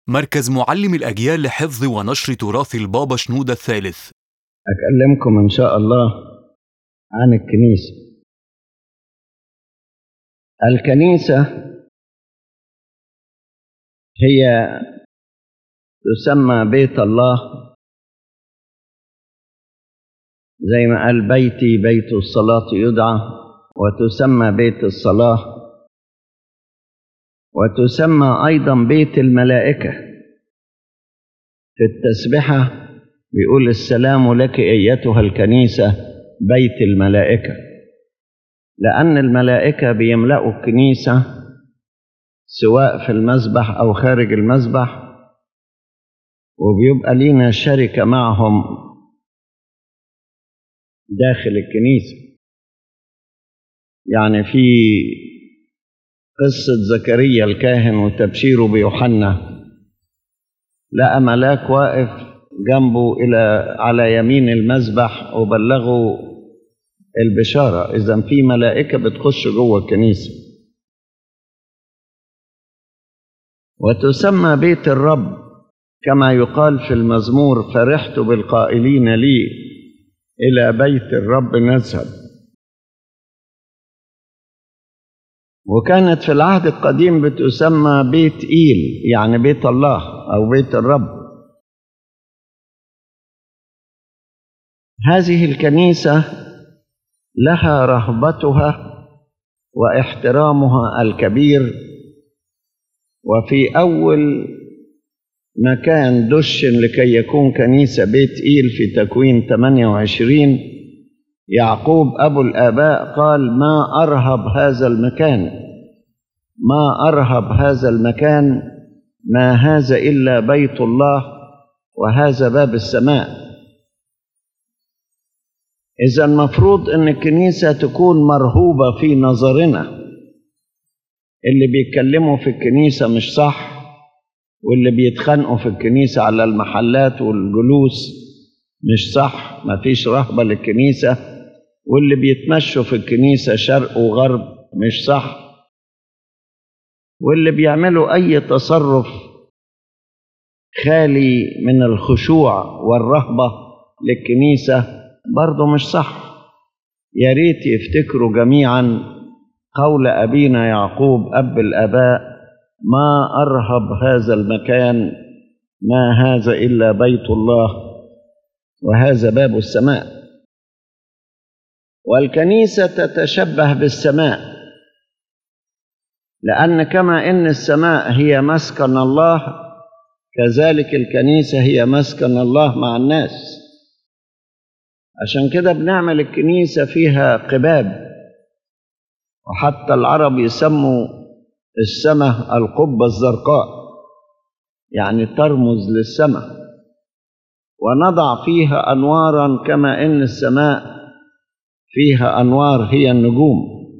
مركز معلم الأجيال لحفظ ونشر تراث البابا شنودة الثالث. أكلمكم إن شاء الله عن الكنيسة. الكنيسة هي تسمى بيت الله، زي ما قال بيتي بيت الصلاة يدعى، وتسمى بيت الصلاة، وتسمى أيضا بيت الملائكة. في التسبحة بيقول السلام لك أيتها الكنيسة بيت الملائكة، لأن الملائكة بيملأوا الكنيسة سواء في المسبح أو خارج المسبح، وبيبقى لينا شركة معهم داخل الكنيسة. يعني في قصة زكريا الكاهن وتبشيره بيوحنا، لقى ملاك واقف جنبه على يمين المسبح وبلغوا البشارة. إذن في ملائكة بتخش جوه الكنيسة. وتسمى بيت الرب كما يقال في المزمور: فرحت بالقائلين لي إلى بيت الرب نذهب. وكانت في العهد القديم بتسمى بيت إيل، يعني بيت الله أو بيت الرب. هذه الكنيسة لها رهبتها واحترامها الكبير. وفي أول مكان دشن لكي يكون كنيسة بيت إيل في تكوين 28، يعقوب أبو الآباء قال: ما أرهب هذا المكان، ما أرهب هذا المكان، ما هذا إلا بيت الله وهذا باب السماء. إذا المفروض أن الكنيسة تكون مرهوبة في نظرنا. اللي بيتكلموا في الكنيسة مش صح، واللي بيتخانقوا في الكنيسة على المحلات والجلوس مش صح، مفيش رهبة للكنيسة، واللي بيتمشوا في الكنيسة شرق وغرب مش صح، واللي بيعملوا أي تصرف خالي من الخشوع والرهبة للكنيسة برضو مش صح. يا ريت يفتكروا جميعا قول أبينا يعقوب أب الآباء: ما أرهب هذا المكان، ما هذا إلا بيت الله وهذا باب السماء. والكنيسة تتشبه بالسماء، لأن كما إن السماء هي مسكن الله، كذلك الكنيسة هي مسكن الله مع الناس. عشان كده بنعمل الكنيسة فيها قباب، وحتى العرب يسموا السماء القبة الزرقاء، يعني ترمز للسماء. ونضع فيها أنوارا كما إن السماء فيها أنوار هي النجوم.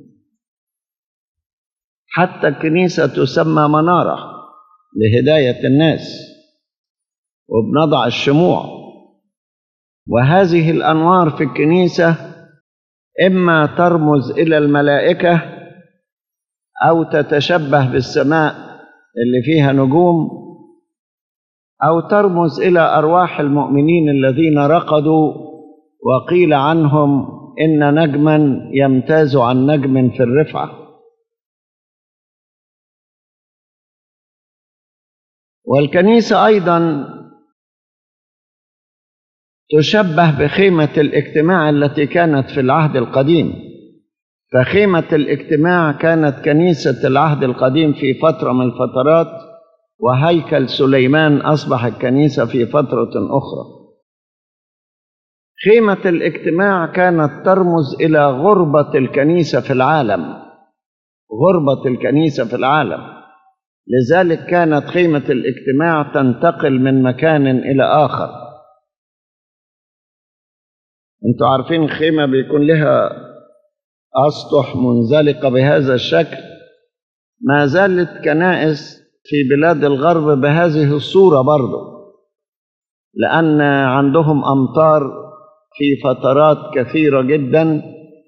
حتى الكنيسة تسمى منارة لهداية الناس، وبنضع الشموع. وهذه الأنوار في الكنيسة إما ترمز إلى الملائكة أو تتشبه بالسماء اللي فيها نجوم، أو ترمز إلى أرواح المؤمنين الذين رقدوا وقيل عنهم إن نجما يمتاز عن نجم في الرفعة. والكنيسة أيضا تشبه بخيمة الاجتماع التي كانت في العهد القديم. فخيمة الاجتماع كانت كنيسة العهد القديم في فترة من الفترات، وهيكل سليمان أصبح الكنيسة في فترة أخرى. خيمة الاجتماع كانت ترمز إلى غربة الكنيسة في العالم، غربة الكنيسة في العالم. لذلك كانت خيمة الاجتماع تنتقل من مكان إلى آخر. انتوا عارفين الخيمة بيكون لها أسطح منزلقة بهذا الشكل. ما زالت كنائس في بلاد الغرب بهذه الصورة برضو، لأن عندهم أمطار في فترات كثيرة جدا،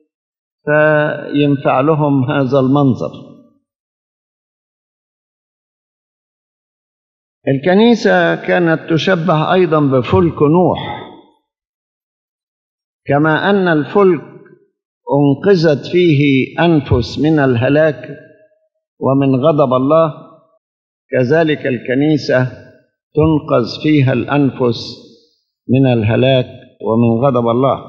فينفع لهم هذا المنظر. الكنيسة كانت تشبه أيضا بفلك نوح، كما أن الفلك أنقذت فيه أنفس من الهلاك ومن غضب الله، كذلك الكنيسة تنقذ فيها الأنفس من الهلاك ومن غضب الله.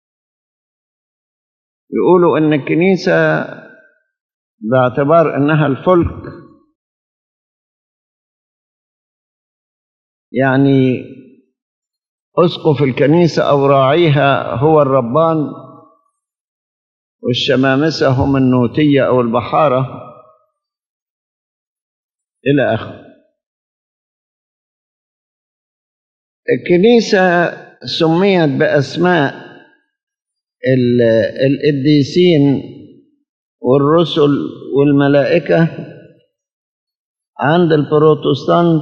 يقولوا أن الكنيسة باعتبار أنها الفلك يعني أسقف الكنيسة أو راعيها هو الربان، والشمامسة هم النوتية أو البحارة إلى آخره. الكنيسة سميت بأسماء القديسين والرسل والملائكة. عند البروتستانت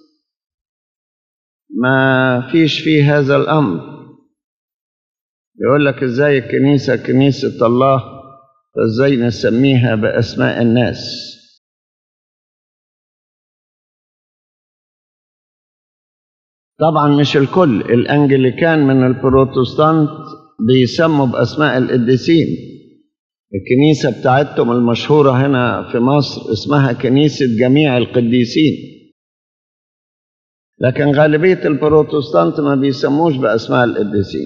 ما فيش فيه هذا الأمر، يقول لك إزاي الكنيسة كنيسة الله فإزاي نسميها بأسماء الناس. طبعا مش الكل، الأنجليكان من البروتستانت بيسموا بأسماء القديسين. الكنيسة بتاعتهم المشهورة هنا في مصر اسمها كنيسة جميع القديسين، لكن غالبية البروتستانت ما بيسموش بأسماء القديسين.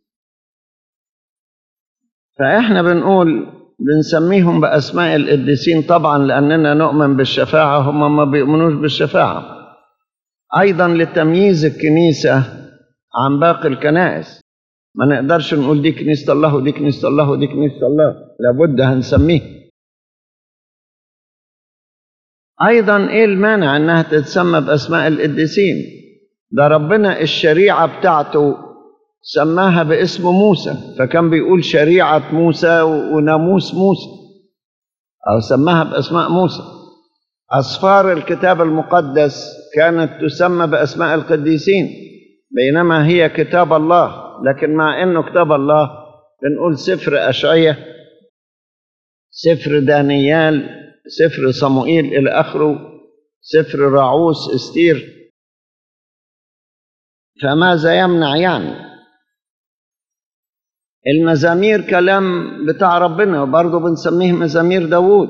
فإحنا بنسميهم بأسماء القديسين طبعا لأننا نؤمن بالشفاعة، هم ما بيؤمنوش بالشفاعة. أيضا لتمييز الكنيسة عن باقي الكنائس، ما نقدرش نقول دي كنيسة الله ودي كنيسة الله ودي كنيسة الله، لابد هنسميه. أيضا إيه المانع أنها تتسمى بأسماء القديسين؟ ده ربنا الشريعة بتاعته سماها باسم موسى، فكان بيقول شريعة موسى وناموس موسى، أو سماها بأسماء موسى. أسفار الكتاب المقدس كانت تسمى بأسماء القديسين، بينما هي كتاب الله. لكن مع أنه كتاب الله بنقول سفر أشعية، سفر دانيال، سفر صموئيل إلى آخره، سفر راعوس، استير. فماذا يمنع يعني؟ المزامير كلام بتاع ربنا وبرضه بنسميه مزامير داوود.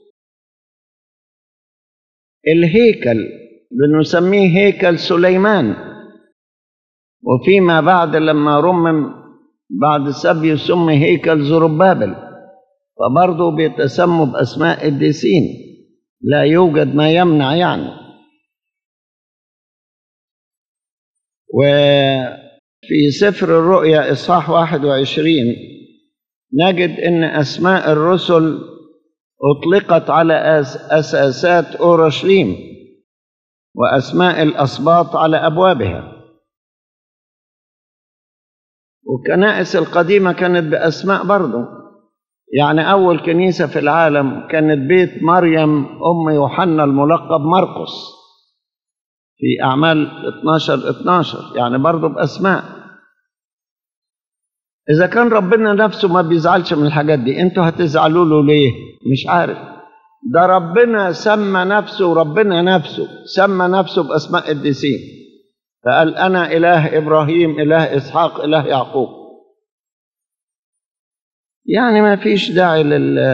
الهيكل بنسميه هيكل سليمان، وفيما بعد لما رمم بعد سبي سمي هيكل زربابل، فبرضه بيتسموا بأسماء قديسين، لا يوجد ما يمنع يعني. وفي سفر الرؤيا إصحاح 21 نجد أن أسماء الرسل أطلقت على أساسات أورشليم، وأسماء الأسباط على أبوابها. والكنائس القديمة كانت بأسماء برضه، يعني أول كنيسة في العالم كانت بيت مريم أم يوحنا الملقب مرقس في أعمال 12 يعني برضه بأسماء. إذا كان ربنا نفسه ما بيزعلش من الحاجات دي، أنتوا هتزعلوا له ليه؟ مش عارف. ده ربنا سمى نفسه، ربنا نفسه سمى نفسه بأسماء قديسين، فقال أنا إله إبراهيم، إله إسحاق، إله يعقوب. يعني ما فيش داعي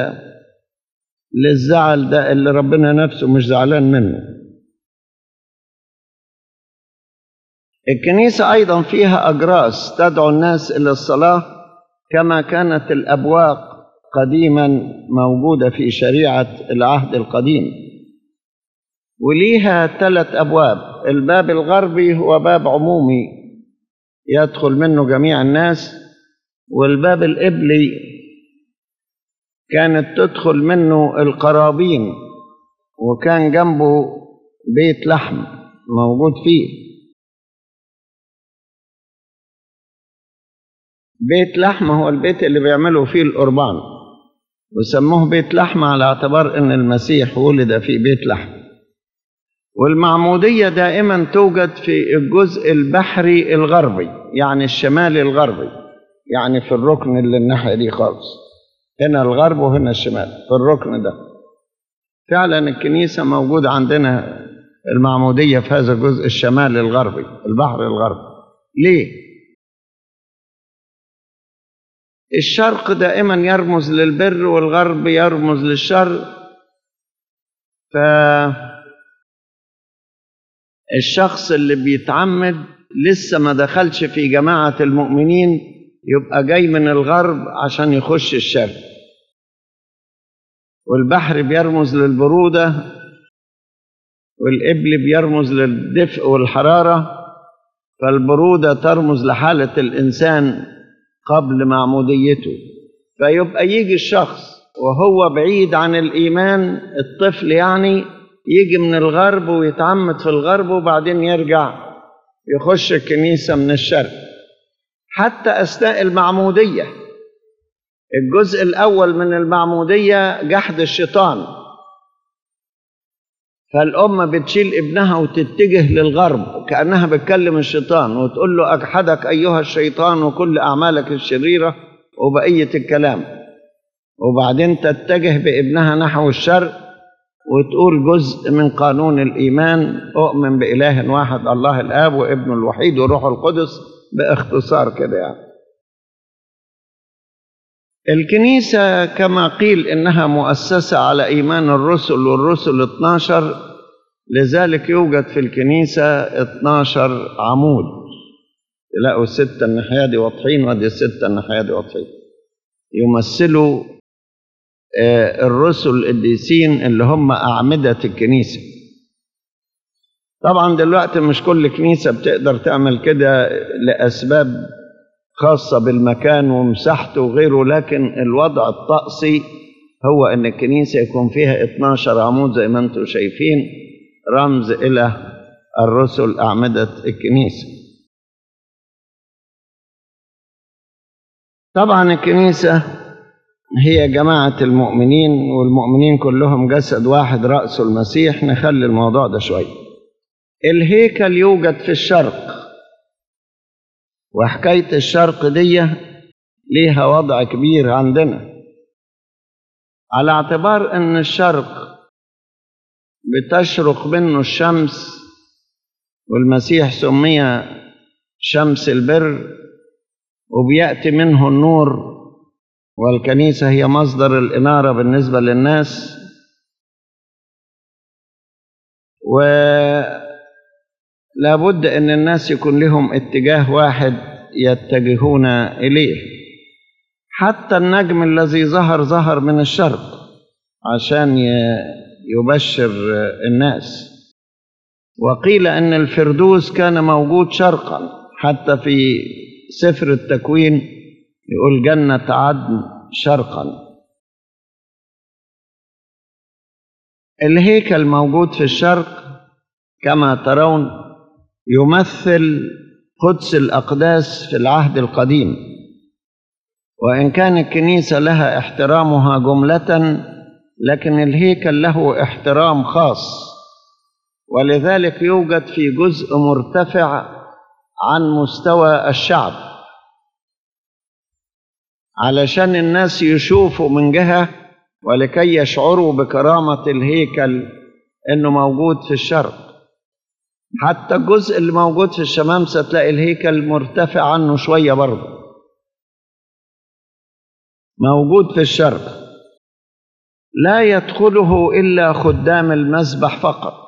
للزعل ده اللي ربنا نفسه مش زعلان منه. الكنيسة أيضا فيها أجراس تدعو الناس إلى الصلاة، كما كانت الأبواق قديما موجودة في شريعة العهد القديم، وليها 3 أبواب. الباب الغربي هو باب عمومي يدخل منه جميع الناس، والباب القبلي كانت تدخل منه القرابين، وكان جنبه بيت لحم موجود فيه. بيت لحم هو البيت اللي بيعملوا فيه القربان، وسموه بيت لحم على اعتبار ان المسيح ولد في بيت لحم. والمعمودية دائما توجد في الجزء البحري الغربي، يعني الشمالي الغربي، يعني في الركن اللي الناحية دي خالص، هنا الغرب وهنا الشمال، في الركن ده. فعلا الكنيسة موجودة عندنا المعمودية في هذا الجزء الشمالي الغربي، البحر الغربي. ليه؟ الشرق دائما يرمز للبر والغرب يرمز للشر، فالشخص اللي بيتعمد لسه ما دخلش في جماعة المؤمنين يبقى جاي من الغرب عشان يخش الشرق. والبحر بيرمز للبرودة، والإبل بيرمز للدفء والحرارة، فالبرودة ترمز لحالة الإنسان قبل معموديته. فيبقى يجي الشخص وهو بعيد عن الإيمان، الطفل يعني يجي من الغرب ويتعمد في الغرب وبعدين يرجع يخش الكنيسة من الشرق. حتى أثناء المعمودية، الجزء الأول من المعمودية جحد الشيطان، فالأم بتشيل ابنها وتتجه للغرب كأنها بتكلم الشيطان وتقول له أجحدك أيها الشيطان وكل أعمالك الشريرة وبقية الكلام، وبعدين تتجه بابنها نحو الشرق وتقول جزء من قانون الإيمان: أؤمن بإله واحد الله الآب وابنه الوحيد وروح القدس، باختصار كده يعني. الكنيسة كما قيل إنها مؤسسة على إيمان الرسل، والرسل 12، لذلك يوجد في الكنيسة 12 عمود. تلاقوا 6 الناحية دي واضحين ودي 6 الناحية دي واضحين، يمثلوا الرسل القديسين اللي هم أعمدة الكنيسة. طبعا دلوقتي مش كل كنيسة بتقدر تعمل كده لأسباب خاصة بالمكان ومساحته وغيره، لكن الوضع الطقسي هو أن الكنيسة يكون فيها 12 عمود زي ما أنتم شايفين، رمز إلى الرسل أعمدة الكنيسة. طبعا الكنيسة هي جماعة المؤمنين، والمؤمنين كلهم جسد واحد رأسه المسيح. نخلي الموضوع ده شوية. الهيكل يوجد في الشرق، وحكاية الشرق دي ليها وضع كبير عندنا، على اعتبار أن الشرق بتشرق منه الشمس، والمسيح سمي شمس البر، وبيأتي منه النور، والكنيسة هي مصدر الإنارة بالنسبة للناس. ولابد أن الناس يكون لهم اتجاه واحد يتجهون إليه. حتى النجم الذي ظهر من الشرق عشان يبشر الناس. وقيل أن الفردوس كان موجود شرقا، حتى في سفر التكوين يقول جنة عدن شرقا. الهيكل موجود في الشرق كما ترون، يمثل قدس الأقداس في العهد القديم. وإن كان الكنيسة لها احترامها جملة، لكن الهيكل له احترام خاص، ولذلك يوجد في جزء مرتفع عن مستوى الشعب علشان الناس يشوفوا من جهة، ولكي يشعروا بكرامة الهيكل إنه موجود في الشرق. حتى الجزء اللي موجود في الشمامسة تلاقي الهيكل مرتفع عنه شوية برضه، موجود في الشرق. لا يدخله إلا خدام المذبح فقط،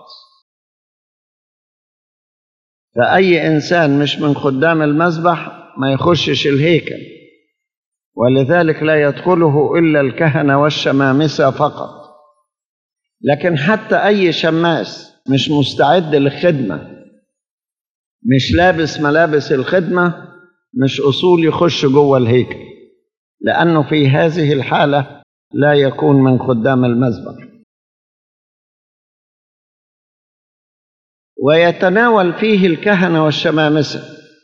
فأي إنسان مش من خدام المذبح ما يخشش الهيكل، ولذلك لا يدخله إلا الكهنة والشمامسة فقط. لكن حتى أي شماس مش مستعد للخدمة، مش لابس ملابس الخدمة، مش أصول يخش جوه الهيكل، لأنه في هذه الحالة لا يكون من خدام المذبح. ويتناول فيه الكهنة والشمامسة،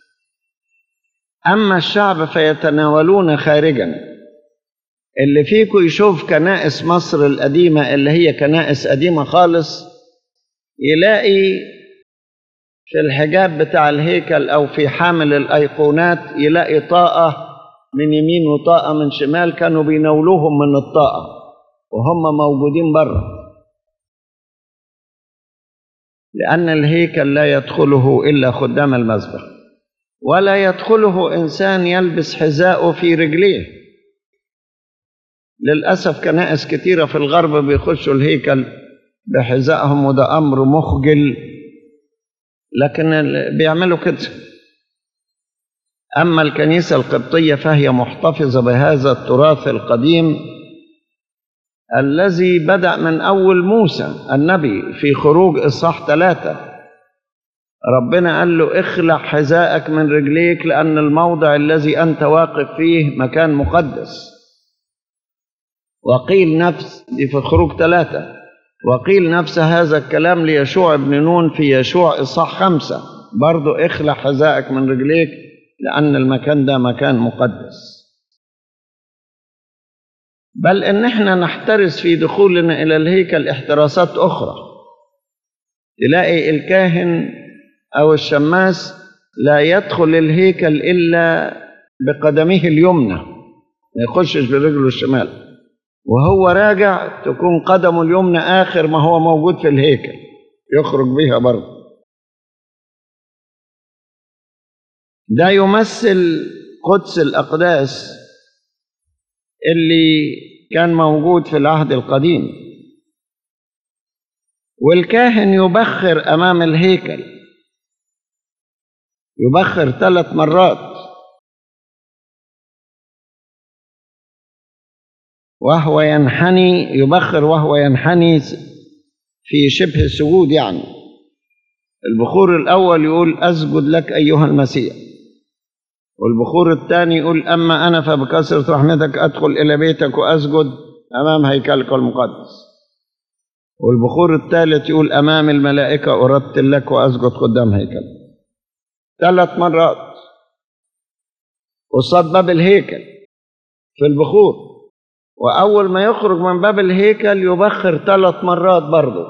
أما الشعب فيتناولون خارجا. اللي فيكم يشوف كنائس مصر القديمة اللي هي كنائس قديمة خالص، يلاقي في الحجاب بتاع الهيكل أو في حامل الأيقونات يلاقي طاقة من يمين وطاقة من شمال، كانوا بيناولوهم من الطاقة وهم موجودين بره. لأن الهيكل لا يدخله إلا خدام المذبح، ولا يدخله إنسان يلبس حذاءه في رجليه. للأسف كنائس كتيرة في الغرب بيخشوا الهيكل بحذائهم، وده أمر مخجل، لكن بيعملوا كده. أما الكنيسة القبطية فهي محتفظة بهذا التراث القديم الذي بدأ من أول موسى النبي. في خروج إصحاح 3 ربنا قال له اخلع حذاءك من رجليك، لأن الموضع الذي أنت واقف فيه مكان مقدس. وقيل نفس دي في خروج 3، وقيل نفس هذا الكلام ليشوع بن نون في يشوع إصحاح 5 برضو اخلع حذاءك من رجليك لأن المكان ده مكان مقدس. بل إن احنا نحترس في دخولنا إلى الهيكل احتراسات أخرى. تلاقي الكاهن أو الشماس لا يدخل الهيكل إلا بقدمه اليمنى، ما يخشش برجله الشمال، وهو راجع تكون قدمه اليمنى آخر ما هو موجود في الهيكل، يخرج بها برضه. ده يمثل قدس الأقداس اللي كان موجود في العهد القديم. والكاهن يبخر أمام الهيكل، يبخر 3 مرات، وهو ينحني، يبخر وهو ينحني في شبه السجود. يعني البخور الأول يقول أسجد لك أيها المسيح، والبخور الثاني يقول أما أنا فبكثرة رحمتك أدخل إلى بيتك وأسجد أمام هيكلك المقدس، والبخور الثالث يقول أمام الملائكة أرتل لك وأسجد قدام هيكلك. 3 مرات قصاد باب الهيكل في البخور. وأول ما يخرج من باب الهيكل يبخر 3 مرات برضه.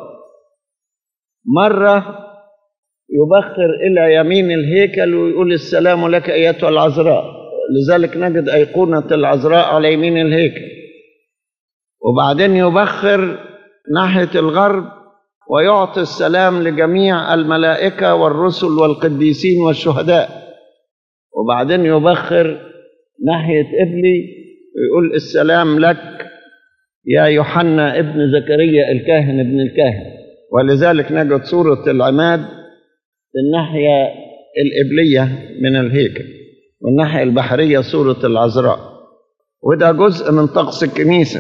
مرة يبخر إلى يمين الهيكل ويقول السلام لك أيتها العذراء، لذلك نجد أيقونة العذراء على يمين الهيكل. وبعدين يبخر ناحية الغرب ويعطي السلام لجميع الملائكة والرسل والقديسين والشهداء. وبعدين يبخر ناحية قبلي ويقول السلام لك يا يوحنا ابن زكريا الكاهن ابن الكاهن. ولذلك نجد صورة العماد في الناحية القبلية من الهيكل، والناحية البحرية صورة العذراء. وده جزء من طقس الكنيسة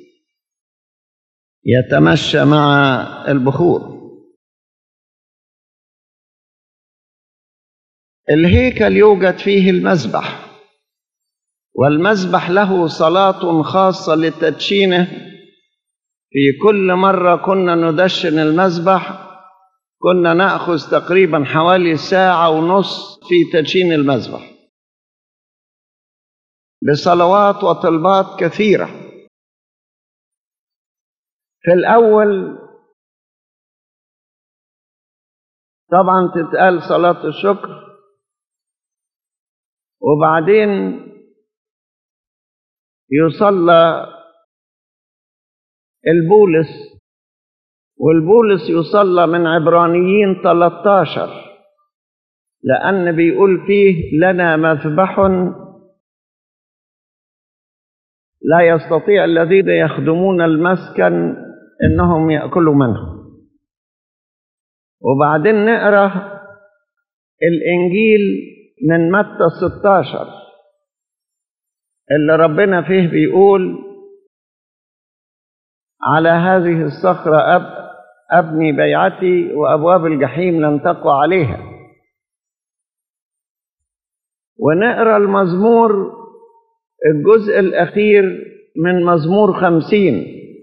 يتمشى مع البخور. الهيكل يوجد فيه المذبح، والمذبح له صلاة خاصة لتدشينه. في كل مرة كنا ندشن المذبح كنا نأخذ تقريبا حوالي 1.5 ساعة في تدشين المذبح بصلوات وطلبات كثيرة. في الأول طبعا تتقال صلاة الشكر، وبعدين يصلى البولس، والبولس يصلى من عبرانيين 13 لأن بيقول فيه لنا مذبح لا يستطيع الذين يخدمون المسكن إنهم يأكلوا منه. وبعدين نقرأ الإنجيل من متى 16 اللي ربنا فيه بيقول على هذه الصخرة أبني بيعتي وأبواب الجحيم لن تقوى عليها. ونقرأ المزمور الجزء الأخير من مزمور 50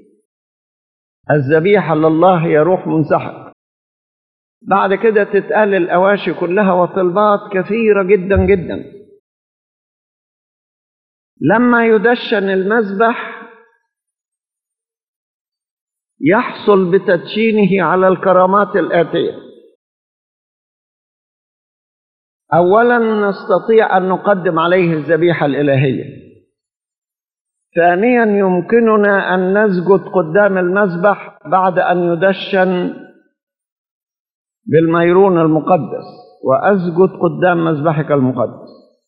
الذبيحة لله يا روح منسحق. بعد كده تتقال الأواشي كلها وطلبات كثيرة جدا جدا. لما يدشن المذبح يحصل بتدشينه على الكرامات الآتية. أولا نستطيع أن نقدم عليه الذبيحة الإلهية. ثانيا يمكننا أن نسجد قدام المذبح بعد أن يدشن بالميرون المقدس وأسجد قدام مذبحك المقدس.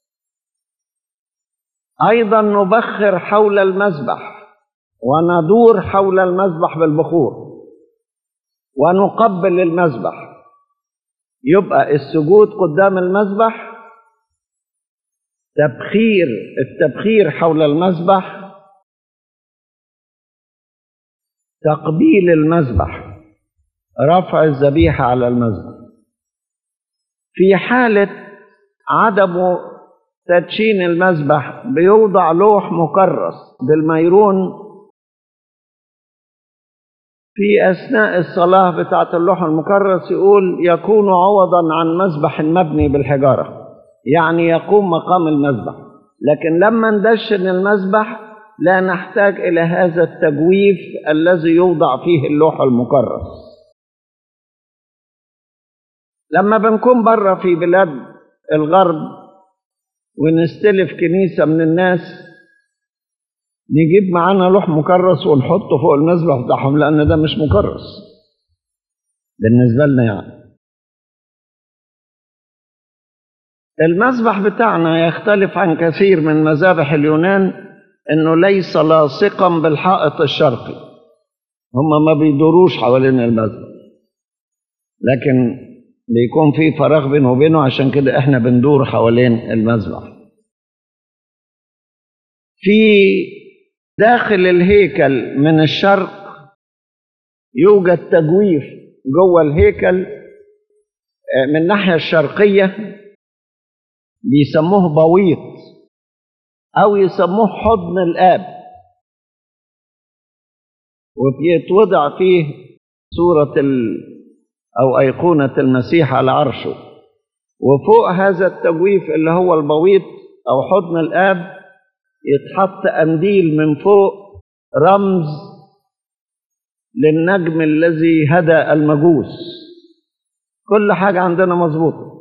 أيضا نبخر حول المذبح وندور حول المذبح بالبخور ونقبل المذبح. يبقى السجود قدام المذبح، التبخير حول المذبح، تقبيل المذبح، رفع الذبيحة على المذبح. في حالة عدم تدشين المذبح بيوضع لوح مكرس بالميرون في أثناء الصلاة بتاعة اللوح المكرس، يقول يكون عوضا عن مذبح مبني بالحجارة، يعني يقوم مقام المذبح. لكن لما ندشن المذبح لا نحتاج إلى هذا التجويف الذي يوضع فيه اللوح المكرس. لما بنكون بره في بلاد الغرب ونستلف كنيسة من الناس، نجيب معانا لوح مكرس ونحطه فوق المذبح بتاعهم، لأن ده مش مكرس بالنسبة لنا يعني. المذبح بتاعنا يختلف عن كثير من مذابح اليونان، إنه ليس لاصقا بالحائط الشرقي، هم ما بيدوروش حوالين المذبح، لكن بيكون في فراغ بينه وبينه، عشان كده احنا بندور حوالين المذبح. في داخل الهيكل من الشرق يوجد تجويف جوه الهيكل من الناحية الشرقية، بيسموه بويط أو يسموه حضن الآب، وبيتوضع فيه صورة أو أيقونة المسيح على عرشه. وفوق هذا التجويف اللي هو البويط أو حضن الآب يتحط قنديل من فوق، رمز للنجم الذي هدى المجوس. كل حاجة عندنا مظبوطة.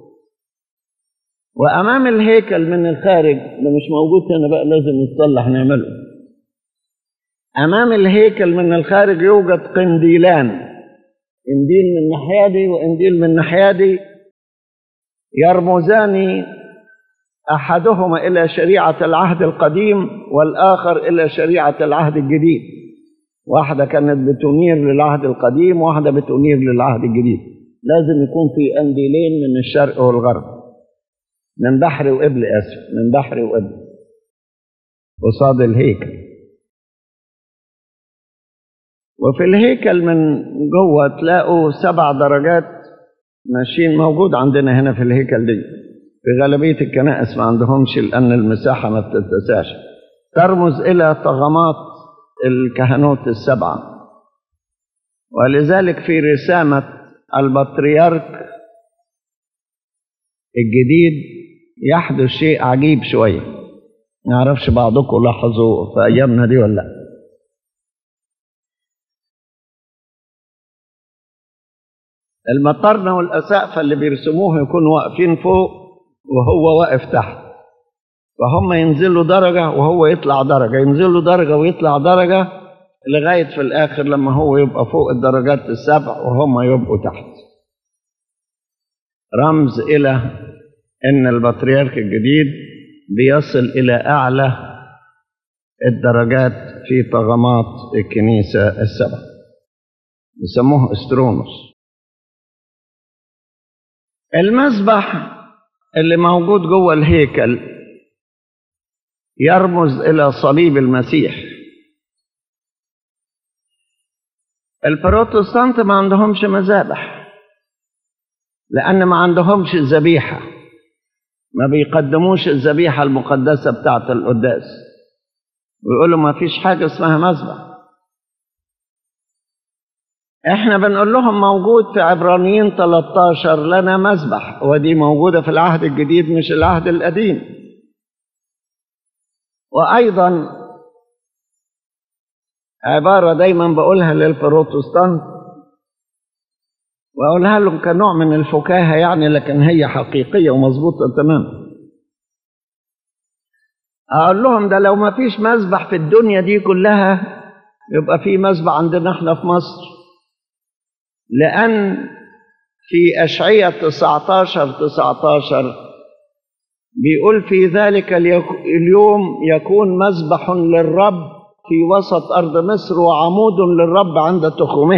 وأمام الهيكل من الخارج، ده مش موجود هنا بقى، لازم يتصلح نعمله. أمام الهيكل من الخارج يوجد قنديلان، قنديل من الناحية دي وقنديل من الناحية دي، يرمزان أحدهما إلى شريعة العهد القديم والآخر إلى شريعة العهد الجديد. واحدة كانت بتنير للعهد القديم وواحدة بتنير للعهد الجديد. لازم يكون في قنديلين من الشرق والغرب، من بحر وقبل، من بحر وقبل قصاد الهيكل. وفي الهيكل من جوه تلاقوا 7 درجات ماشيين، موجود عندنا هنا في الهيكل دي. في غالبية الكنائس ما عندهمش، لأن المساحة ما بتتسعش. ترمز إلى طغمات الكهنوت ال7. ولذلك في رسامة البطريرك الجديد يحدث شيء عجيب شوية، ما اعرفش بعضكم لاحظوا في أيامنا دي ولا لا. المطرنة والأسقفة اللي بيرسموه يكونوا واقفين فوق وهو واقف تحت، فهم ينزلوا درجة وهو يطلع درجة، ينزلوا درجة ويطلع درجة، لغاية في الآخر لما هو يبقى فوق الدرجات ال7 وهم يبقوا تحت. رمز إلى أن البطريرك الجديد بيصل إلى أعلى الدرجات في طغمات الكنيسة ال7، يسموه استرونوس. المذبح اللي موجود جوه الهيكل يرمز إلى صليب المسيح. البروتستانت ما عندهمش مذابح، لأن ما عندهمش الذبيحة، ما بيقدموش الذبيحة المقدسة بتاعة القداس، ويقولوا ما فيش حاجة اسمها مذبح. احنا بنقول لهم موجود في عبرانيين 13 لنا مذبح، ودي موجودة في العهد الجديد مش العهد القديم. وأيضا عبارة دايما بقولها للبروتستانت وأقولها لهم كنوع من الفكاهة يعني، لكن هي حقيقية ومظبوطة تماما. أقول لهم ده لو ما فيش مذبح في الدنيا دي كلها يبقى في مذبح عندنا احنا في مصر، لأن في أشعية 19 بيقول في ذلك اليوم يكون مذبح للرب في وسط أرض مصر وعمود للرب عند تخومه.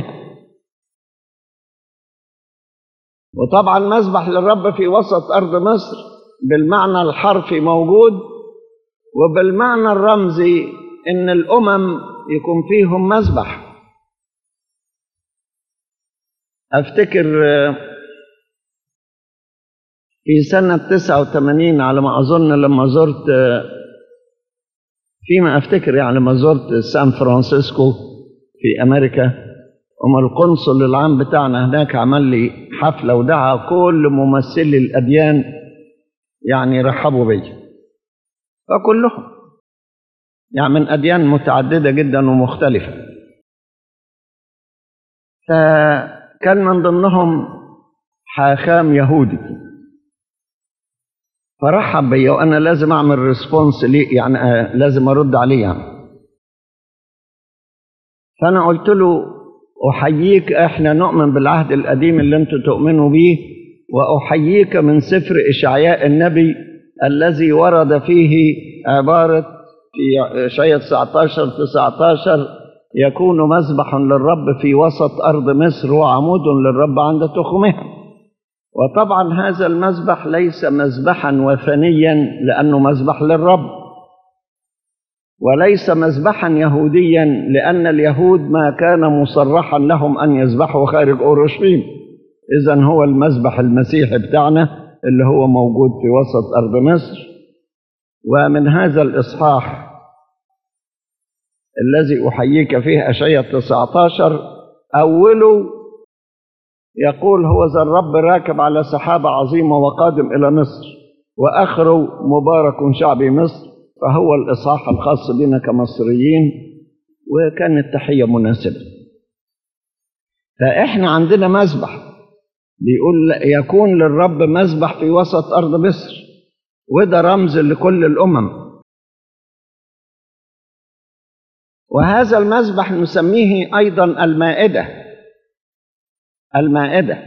وطبعا مذبح للرب في وسط أرض مصر بالمعنى الحرفي موجود، وبالمعنى الرمزي إن الأمم يكون فيهم مذبح. أفتكر في سنة 89 على ما أظن لما زرت، فيما أفتكر يعني لما زرت سان فرانسيسكو في أمريكا، القنصل العام بتاعنا هناك عمل لي حفلة ودعا كل ممثلي الأديان، يعني رحبوا بي، فكلهم يعني من أديان متعددة جدا ومختلفة. فكان من ضمنهم حاخام يهودي، فرحب بي وأنا لازم أعمل ريسبونس ليه، يعني لازم أرد عليه يعني. فأنا قلت له أحييك، إحنا نؤمن بالعهد القديم اللي أنتم تؤمنوا به، وأحييك من سفر إشعياء النبي الذي ورد فيه عبارة في إشعياء 19 يكون مذبح للرب في وسط أرض مصر وعمود للرب عند تخمها. وطبعا هذا المذبح ليس مذبحا وثنيا لأنه مذبح للرب، وليس مذبحا يهوديا لأن اليهود ما كان مصرحا لهم أن يذبحوا خارج أورشليم. إذن هو المذبح المسيحي بتاعنا اللي هو موجود في وسط أرض مصر. ومن هذا الإصحاح الذي أحييك فيه أشعياء 19 أوله يقول هو ذا الرب راكب على سحابة عظيمة وقادم إلى مصر، وآخره مبارك شعبي مصر. فهو الإصحاح الخاص بنا كمصريين، وكانت تحية مناسبة. فإحنا عندنا مذبح بيقول يكون للرب مذبح في وسط أرض مصر، وده رمز لكل الأمم. وهذا المذبح نسميه أيضا المائدة.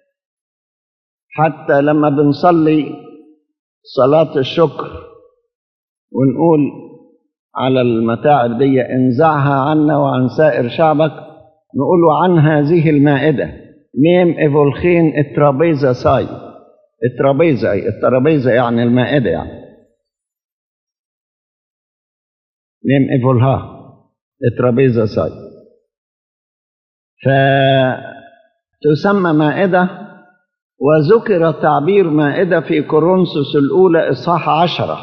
حتى لما بنصلي صلاة الشكر ونقول على المتاعب دي انزعها عنا وعن سائر شعبك، نقول عن هذه المائدة ميم إيفولخين الترابيزة ساي. الترابيزة يعني المائدة، يعني ميم إيفولها الترابيزة ساي. فتسمى مائدة. وذكر تعبير مائدة في كورنثوس الأولى إصحاح 10،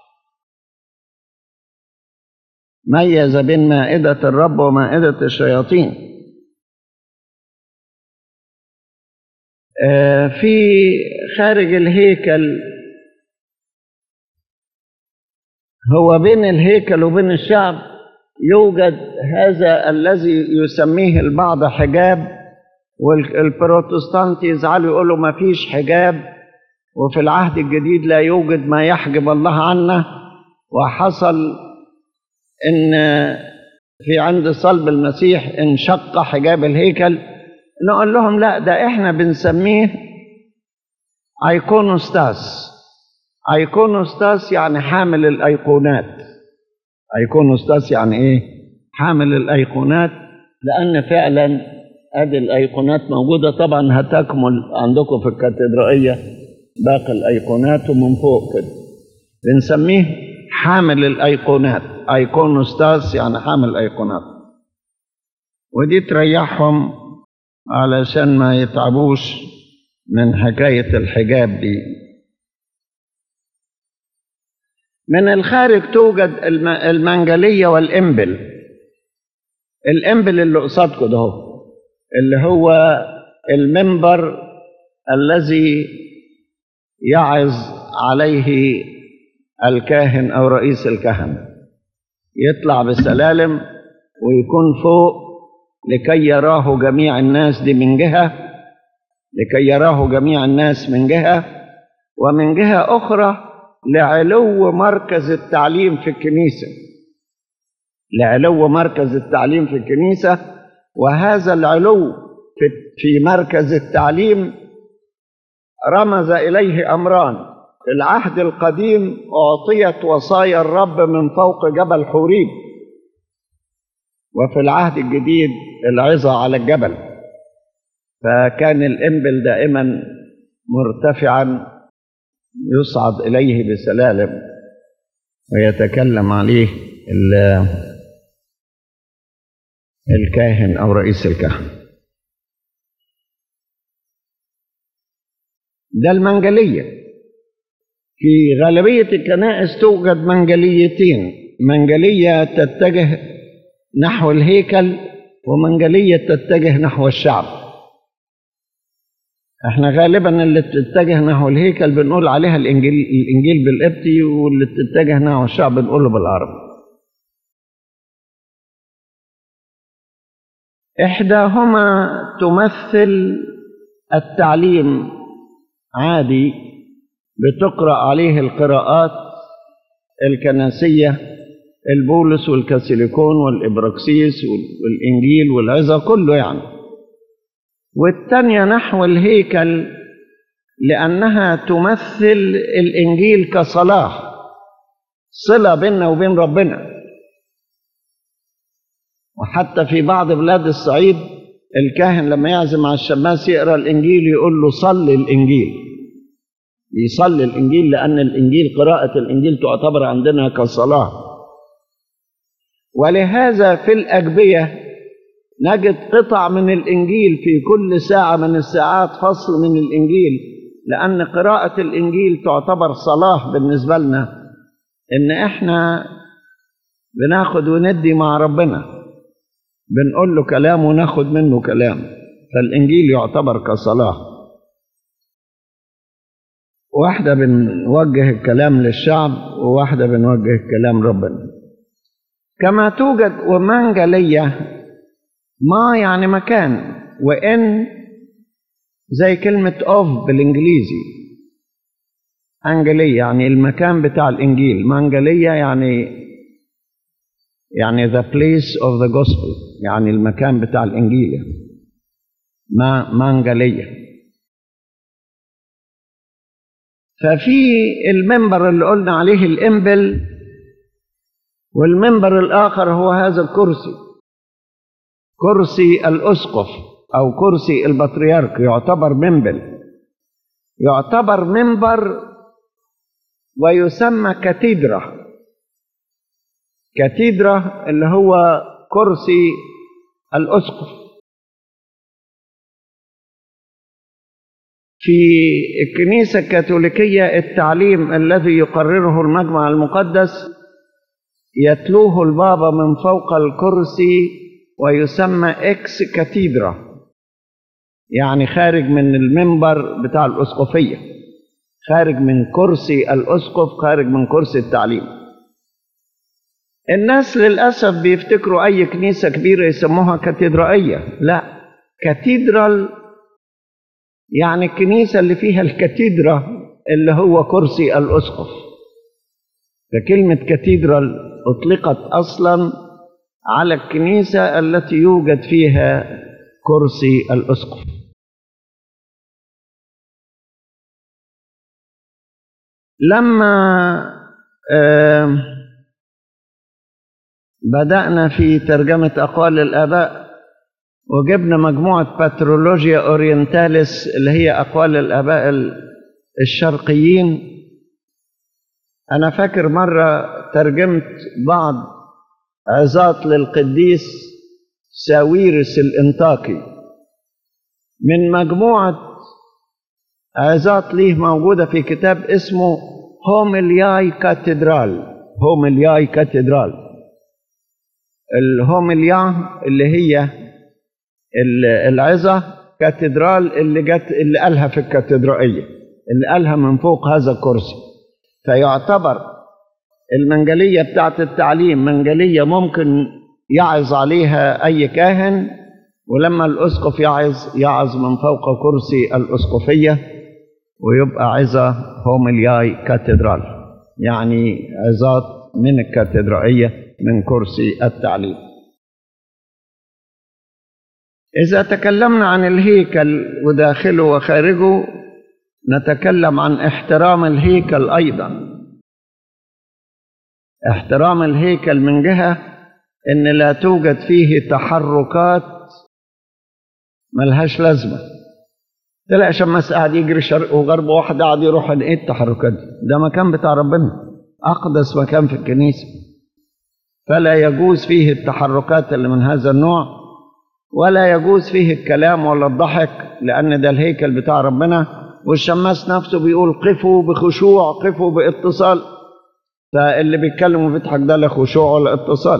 ميز بين مائدة الرب ومائدة الشياطين. في خارج الهيكل، هو بين الهيكل وبين الشعب يوجد هذا الذي يسميه البعض حجاب، والبروتستانت يزعلوا يقولوا ما فيش حجاب، وفي العهد الجديد لا يوجد ما يحجب الله عنا. وحصل إن في عند صلب المسيح انشق حجاب الهيكل. نقول لهم لا، ده إحنا بنسميه أيقونوستاس. أيقونوستاس يعني حامل الأيقونات. أيقونوستاس يعني إيه؟ حامل الأيقونات، لأن فعلا هذه الأيقونات موجودة. طبعا هتكمل عندكم في الكاتدرائية باقي الأيقونات، ومن فوق كده بنسميه حامل الأيقونات. أيقونوستاس يعني حامل الأيقونات. ودي تريحهم علشان ما يتعبوش من حكاية الحجاب دي. من الخارج توجد المنجلية والإنبل. الإنبل اللي قصادكم ده اللي هو المنبر الذي يعظ عليه الكاهن أو رئيس الكهنة، يطلع بسلالم ويكون فوق لكي يراه جميع الناس. دي من جهة، لكي يراه جميع الناس من جهة، ومن جهة أخرى لعلو مركز التعليم في الكنيسة. لعلو مركز التعليم في الكنيسة. وهذا العلو في مركز التعليم رمز إليه أمران: في العهد القديم أعطيت وصايا الرب من فوق جبل حوريب، وفي العهد الجديد العظة على الجبل. فكان الإنبل دائما مرتفعا يصعد إليه بسلالم ويتكلم عليه الكاهن أو رئيس الكهنة. ده المنجلية. في غالبية الكنائس توجد منجليتين: منجلية تتجه نحو الهيكل، ومنجلية تتجه نحو الشعب. احنا غالبا اللي تتجه نحو الهيكل بنقول عليها الإنجيل بالقبطي، واللي تتجه نحو الشعب بنقوله بالعربي. إحداهما تمثل التعليم عادي، بتقرأ عليه القراءات الكنسية، البولس والكاثوليكون والإبراكسيس والإنجيل والعظة كله يعني. والتانية نحو الهيكل لأنها تمثل الإنجيل كصلاة، صلة بيننا وبين ربنا. وحتى في بعض بلاد الصعيد الكاهن لما يعزم على الشماس يقرأ الإنجيل يقول له صلي الإنجيل، يصلي الإنجيل، لأن الإنجيل قراءة الإنجيل تعتبر عندنا كصلاة. ولهذا في الأجبية نجد قطع من الإنجيل في كل ساعة من الساعات، فصل من الإنجيل، لأن قراءة الإنجيل تعتبر صلاة بالنسبة لنا، إن إحنا بناخد وندي مع ربنا، بنقول له كلام وناخد منه كلام، فالإنجيل يعتبر كصلاة. واحدة بنوجه الكلام للشعب، وواحدة بنوجه الكلام ربنا. كما توجد ومنجلية، ما يعني مكان، وإن زي كلمة أوف بالإنجليزي، أنجلية يعني المكان بتاع الإنجيل، منجلية يعني the place of the gospel، يعني المكان بتاع الإنجيل، منجلية. ففي المنبر اللي قلنا عليه الإنبل، والمنبر الآخر هو هذا الكرسي، كرسي الأسقف أو كرسي البطريرك، يعتبر منبل، يعتبر منبر، ويسمى كاتيدرا. كاتيدرا اللي هو كرسي الأسقف. في الكنيسة الكاثوليكية التعليم الذي يقرره المجمع المقدس يتلوه البابا من فوق الكرسي، ويسمى إكس كاتيدرا، يعني خارج من المنبر بتاع الأسقفية، خارج من كرسي الأسقف، خارج من كرسي التعليم. الناس للأسف بيفتكروا أي كنيسة كبيرة يسموها كاتدرائية. لا، كاتيدرال يعني الكنيسة اللي فيها الكاتيدرا اللي هو كرسي الأسقف. فكلمة كاتيدرال أطلقت أصلا على الكنيسة التي يوجد فيها كرسي الأسقف. لما بدأنا في ترجمة أقوال الآباء وجبنا مجموعة باترولوجيا أورينتاليس اللي هي أقوال الآباء الشرقيين، أنا فاكر مرة ترجمت بعض عظات للقديس ساويرس الإنطاكي من مجموعة عظات ليه موجودة في كتاب اسمه هوميلياي كاتدرال. هوميلياي كاتدرال، الهوميليا اللي هي العظة، كاتدرال اللي قالها في الكاتدرائية، اللي قالها من فوق هذا الكرسي. فيعتبر المنجلية بتاعت التعليم منجلية ممكن يعظ عليها أي كاهن، ولما الأسقف يعظ من فوق كرسي الأسقفية، ويبقى عظة هوميلياي كاتدرال، يعني عظات من الكاتدرائية من كرسي التعليم. إذا تكلمنا عن الهيكل وداخله وخارجه، نتكلم عن احترام الهيكل أيضا. احترام الهيكل من جهة إن لا توجد فيه تحركات ملهاش لازمة. تلاقي شماس قاعد يجري شرق وغرب، واحد قاعد يروح. ايه التحركات دي؟ ده مكان بتاع ربنا، أقدس مكان في الكنيسة، فلا يجوز فيه التحركات اللي من هذا النوع، ولا يجوز فيه الكلام ولا الضحك، لأن ده الهيكل بتاع ربنا. والشماس نفسه بيقول قفوا بخشوع، قفوا باتصال. فاللي بيتكلم وبيضحك ده لا خشوع ولا اتصال.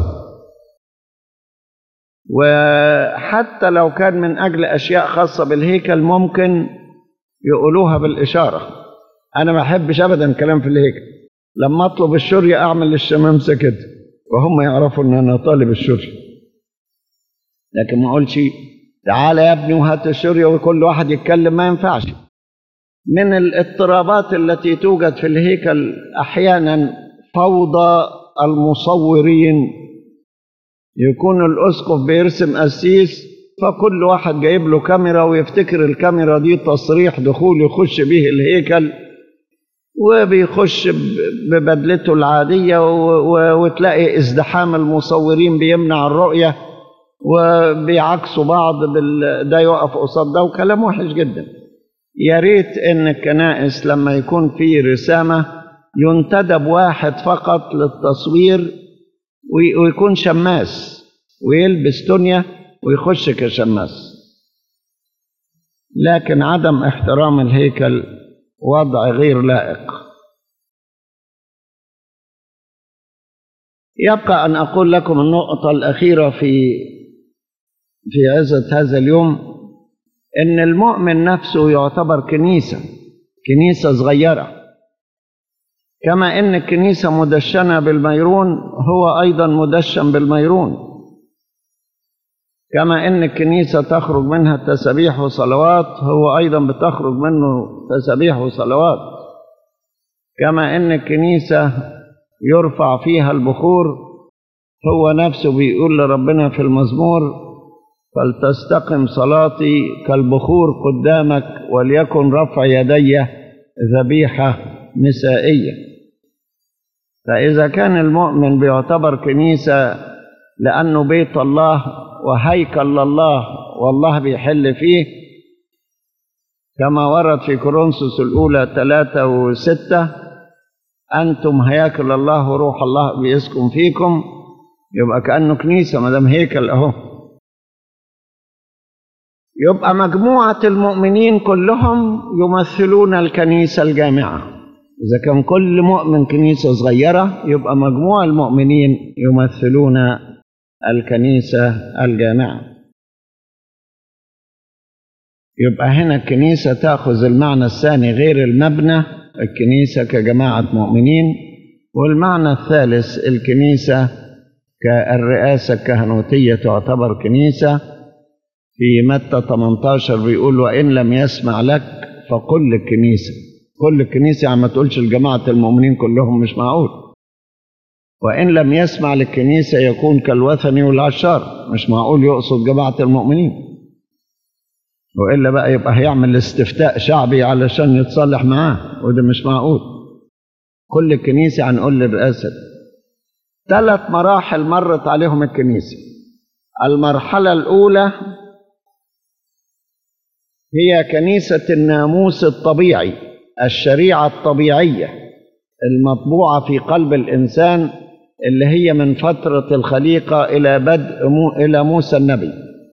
وحتى لو كان من أجل أشياء خاصة بالهيكل ممكن يقولوها بالإشارة. أنا ما أحبش أبدا كلام في الهيكل. لما أطلب الشرية أعمل للشمامسة كده وهم يعرفوا أن أنا طالب الشرية، لكن ما أقولش تعالى يا ابني وهات الشرية وكل واحد يتكلم، ما ينفعش. من الاضطرابات التي توجد في الهيكل أحيانا فوضى المصورين. يكون الأسقف بيرسم قسيس، فكل واحد جايب له كاميرا ويفتكر الكاميرا دي تصريح دخول يخش به الهيكل، وبيخش ببدلته العادية، وتلاقي ازدحام المصورين بيمنع الرؤية وبيعكسوا بعض ده يقف قصاد ده، وكلام وحش جدا. يا ريت ان الكنائس لما يكون في رسامة ينتدب واحد فقط للتصوير ويكون شماس ويلبس تونيا ويخش كشماس. لكن عدم احترام الهيكل وضع غير لائق. يبقى أن أقول لكم النقطة الأخيرة في عزة هذا اليوم، إن المؤمن نفسه يعتبر كنيسة صغيرة. كما إن الكنيسة مدشنة بالميرون، هو أيضا مدشن بالميرون. كما إن الكنيسة تخرج منها التسابيح وصلوات، هو أيضا بتخرج منه تسابيح وصلوات. كما إن الكنيسة يرفع فيها البخور، هو نفسه بيقول لربنا في المزمور: فلتستقم صلاتي كالبخور قدامك، وليكن رفع يدي ذبيحة مسائية. فإذا كان المؤمن بيعتبر كنيسة لأنه بيت الله وهيكل الله والله بيحل فيه، كما ورد في كورنثوس الأولى 3:6: أنتم هياكل الله وروح الله بيسكن فيكم. يبقى كأنه كنيسة ما دام هيكل أهو. يبقى مجموعة المؤمنين كلهم يمثلون الكنيسة الجامعة. إذا كان كل مؤمن كنيسة صغيرة، يبقى مجموع المؤمنين يمثلون الكنيسة الجامعة. يبقى هنا الكنيسة تأخذ المعنى الثاني غير المبنى، الكنيسة كجماعة مؤمنين. والمعنى الثالث الكنيسة كالرئاسة الكهنوتية تعتبر كنيسة. في متى 18 بيقول: وإن لم يسمع لك فقل للكنيسة. كل الكنيسة عم تقولش لجماعة المؤمنين كلهم، مش معقول. وإن لم يسمع للكنيسة يكون كالوثني والعشار، مش معقول يقصد جماعة المؤمنين، وإلا بقى يبقى هيعمل استفتاء شعبي علشان يتصالح معاه، وده مش معقول. كل الكنيسة هنقول للرئاسة. 3 مراحل مرت عليهم الكنيسة. المرحلة الأولى هي كنيسة الناموس الطبيعي، الشريعة الطبيعية المطبوعة في قلب الإنسان، اللي هي من فترة الخليقة إلى إلى موسى النبي.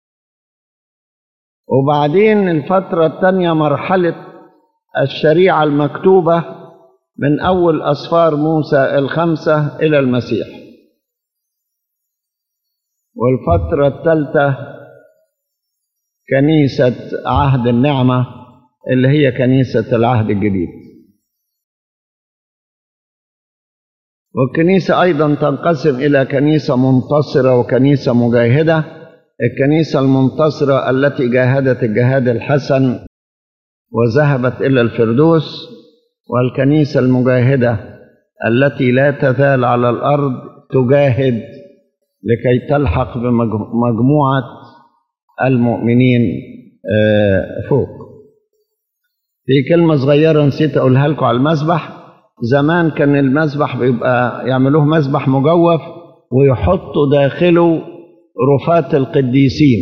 وبعدين الفترة الثانية مرحلة الشريعة المكتوبة من أول أسفار موسى 5 إلى المسيح. والفترة الثالثة كنيسة عهد النعمة، اللي هي كنيسة العهد الجديد. والكنيسة أيضا تنقسم إلى كنيسة منتصرة وكنيسة مجاهدة. الكنيسة المنتصرة التي جاهدت الجهاد الحسن وذهبت إلى الفردوس، والكنيسة المجاهدة التي لا تزال على الأرض تجاهد لكي تلحق بمجموعة المؤمنين فوق. في كلمة صغيرة نسيت أقولها لكم على المسبح. زمان كان المسبح بيبقى يعملوه مسبح مجوف ويحطوا داخله رفات القديسين،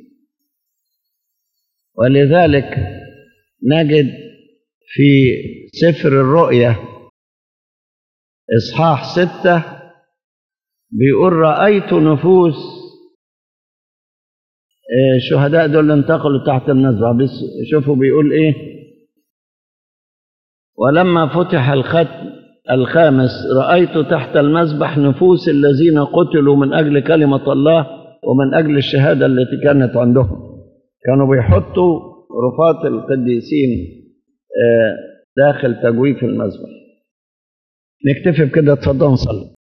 ولذلك نجد في سفر الرؤيا إصحاح 6 بيقول رأيت نفوس الشهداء دول اللي انتقلوا تحت المذبح. بس شوفوا بيقول ايه: ولما فتح الختم الخامس رأيت تحت المذبح نفوس الذين قتلوا من أجل كلمة الله ومن أجل الشهادة التي كانت عندهم. كانوا بيحطوا رفات القديسين داخل تجويف المذبح. نكتفي بكده، اتفضلوا نصلي.